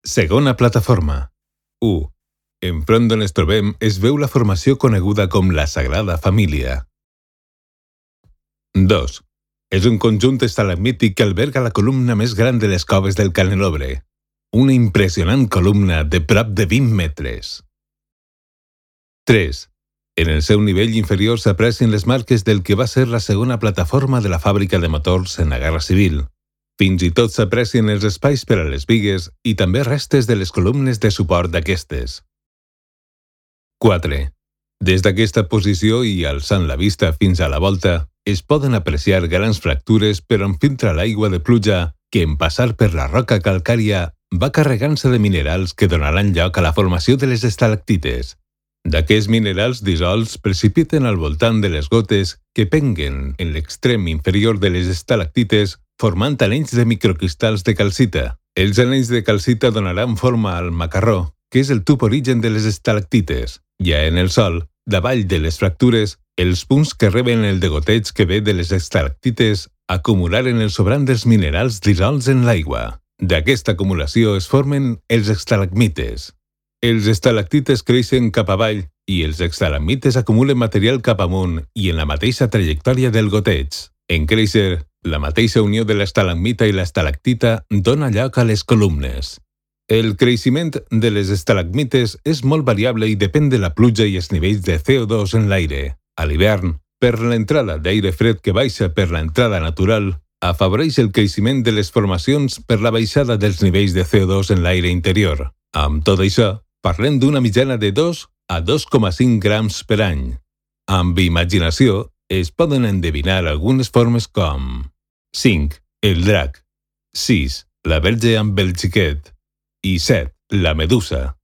Segona plataforma. 1. Enfront d'on ens trobem es veu la formació coneguda com la Sagrada Família. 2. És un conjunt estalagmític que alberga la columna més gran de les coves del Canelobre. Una impressionant columna de prop de 20 metres. 3. En el seu nivell inferior s'aprecien les marques del que va ser la segona plataforma de la fàbrica de motors en la Guerra Civil. Fins i tot s'aprecien els espais per a les bigues i també restes de les columnes de suport d'aquestes. 4. Des d'aquesta posició i alçant la vista fins a la volta, es poden apreciar grans fractures per on filtra l'aigua de pluja que, en passar per la roca calcària, va carregant-se de minerals que donaran lloc a la formació de les estalactites. D'aquests minerals dissolts precipiten al voltant de les gotes que penguen en l'extrem inferior de les estalactites formant anells de microcristalls de calcita. Els anells de calcita donaran forma al macarró, que és el tub origen de les estalactites. Ja en el sòl, davall de les fractures, els punts que reben el degoteig que ve de les estalactites acumularen el sobrant dels minerals dissolts en l'aigua. D'aquesta acumulació es formen els estalagmites. Els estalactites creixen cap avall i els estalagmites acumulen material cap amunt i en la mateixa trajectòria del goteig. En créixer, la mateixa unió de l'estalagmita i l'estalactita dona lloc a les columnes. El creixement de les estalagmites és molt variable i depèn de la pluja i els nivells de CO2 en l'aire. A l'hivern, per l'entrada d'aire fred que baixa per l'entrada natural, afavoreix el creixement de les formacions per la baixada dels nivells de CO2 en l'aire interior. Amb tot això, parlem d'una mitjana de 2 a 2,5 grams per any. Amb imaginació, es poden endevinar algunes formes com 5. El drac, 6. La verge amb el xiquet i 7. La medusa.